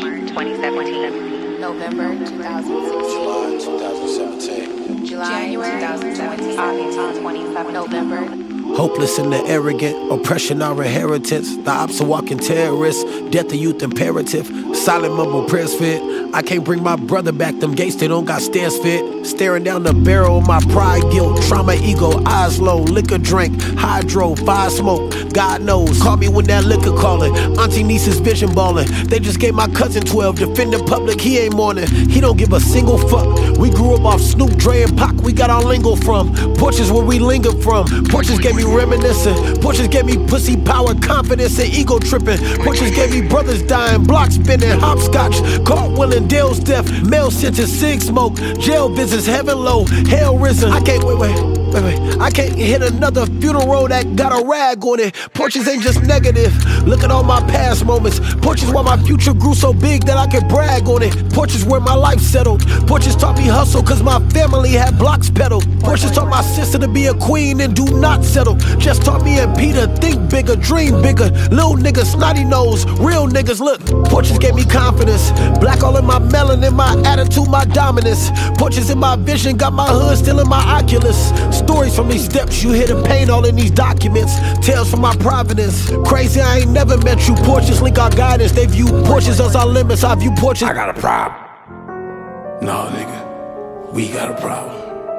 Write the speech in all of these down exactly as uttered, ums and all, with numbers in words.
twenty seventeen. November two thousand sixteen. July twenty seventeen. July January twenty seventeen. August twenty seventeen. November. Hopeless and the arrogant, oppression our inheritance. The ops are walking terrorists, death the youth imperative. Silent mumble prayers fit. I can't bring my brother back, them gates they don't got stairs fit. Staring down the barrel of my pride, guilt, trauma, ego, eyes low, liquor drink, hydro, fire smoke, God knows. Call me when that liquor calling, auntie niece's vision balling. They just gave my cousin twelve, defend the public, he ain't mourning. He don't give a single fuck. We grew up off Snoop, Dre, and Pac, we got our lingo from. Porches where we linger from. Porches gave me reminiscing. Porches gave me pussy power, confidence, and ego tripping. Porches gave me brothers dying, blocks spinning, hopscotch, cartwheeling, Dale's death, mail sentence, cig smoke, jail visits, heaven low, hell risen. I can't wait, wait, wait, wait. I can't hit another funeral that got a rag on it. Porches ain't just negative. Look at all my past moments. Porches where my future grew so big that I could brag on it. Porches where my life settled. Porches taught me hustle cause my family had blocks pedaled. Porches taught my sister to be a queen and do not settle. Just taught me and Peter, think bigger, dream bigger. Little niggas, snotty nose, real niggas, look. Porches gave me confidence. Black all in my melanin, my attitude, my dominance. Porches in my vision, got my hood still in my Oculus. Stories from these steps, you hear the pain all in these documents. Tales from my providence. Crazy, I ain't never met you. Porches link our guidance. They view porches as our limits. I view porches. I got a problem. No, nigga. We got a problem.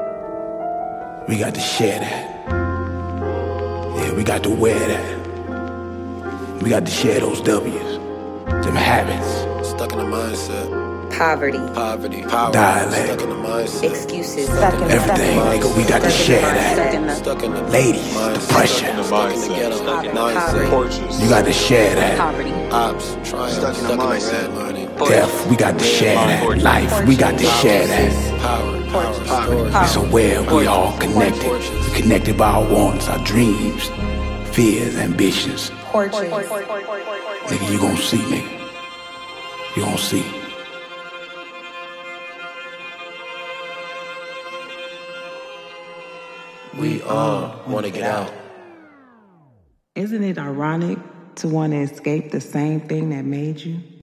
We got to share that. Yeah, we got to wear that. We got to share those W's. Them habits. Stuck in the mindset. Poverty. Poverty. Power. Dialect. Stuck in the mindset. Excuses. Stuck in the Everything, nigga, we got to share that. Stuck in the Ladies, mindset. depression. Stuck in the ghetto. Mindset. Porches. You got to share that. Poverty. Ops. Trying. Stuck in the mindset. Money. Death, we got to share that. Life, we got to share that. Power. Power. Stories. It's a web, we all connected. We connected by our wants, our dreams, fears, ambitions. Porches. Nigga, you gon' see, nigga. You gon' see. We all want to get out. Isn't it ironic to want to escape the same thing that made you?